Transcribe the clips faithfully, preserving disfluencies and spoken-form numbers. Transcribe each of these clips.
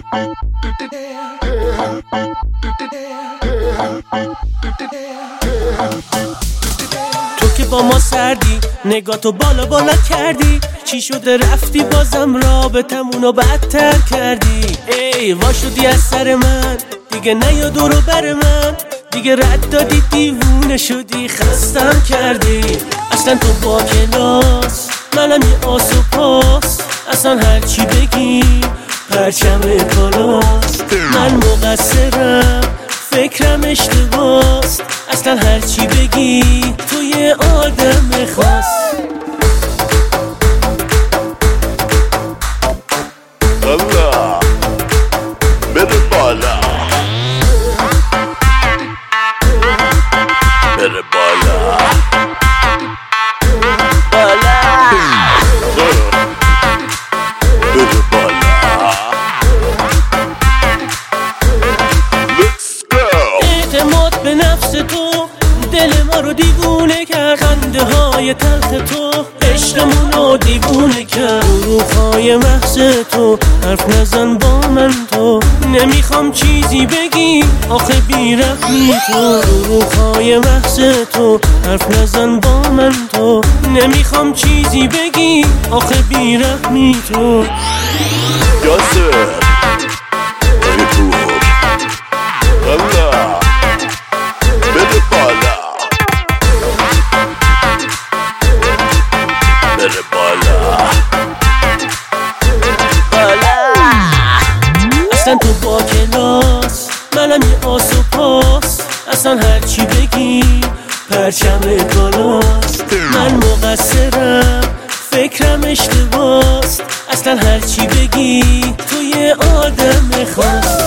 تو که با ما سردی، نگاتو بالا بالا کردی، چی شده رفتی بازم رابطمونو بدتر کردی؟ ای وا شدی از سر من، دیگه نیا دورو بر من، دیگه رد دادی دیوونه شدی خستم کردی. اصلا تو با کلاس، منم یه آس و پاس، اصلا هرچی بگی پرچم کالاست. من مقصرم، فکرم اشتباست، اصلا هرچی بگی تو یه آدم خاص. الله بره بالا، بره بالا بالا، بره بالا. Let's go. اعتماد به نفس تو دل ما رو دیوونه کرد، خنده های تلخ تو عشقمون رو دیوونه کرد. دروغ‌های محض تو، حرف نزن با من تو، نمیخوام چیزی بگی آخه بی‌رحمی تو. دروغ‌های محض تو، حرف نزن با من تو، نمیخوام چیزی بگی آخه بی‌رحمی تو. یاسر بگه تو الله بره بالا، بره بالا بالا. اصلا تو با کلاس، منم یه آس و پاس، اصلا هرچی بگی پرچم کالاست. من مقصرم، فکرم اشتباست، اصلا هرچی بگی تو یه آدم خاص.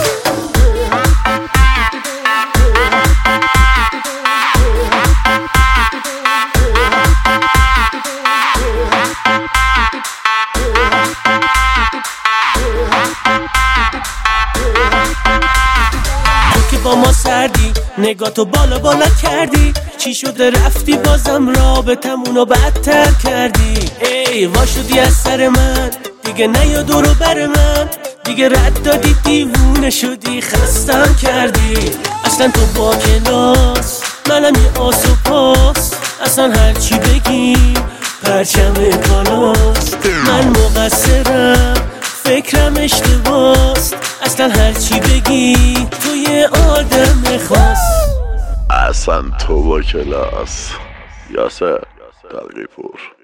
با ما سردی، نگاتو بالا بالا کردی، چی شده رفتی بازم رابطمونو بدتر کردی؟ ای وا شدی از سر من، دیگه نیا دورو بر من، دیگه رد دادی دیوونه شدی خستم کردی. اصلا تو با کلاس، منم یه آس و پاس، اصلا هرچی بگی پرچم کالاست. من مقصرم، فکرم اشتباست، اصلا هرچی بگی تو یه آدم خاص. اصلا تو با کلاس. یاسر تلقی پور.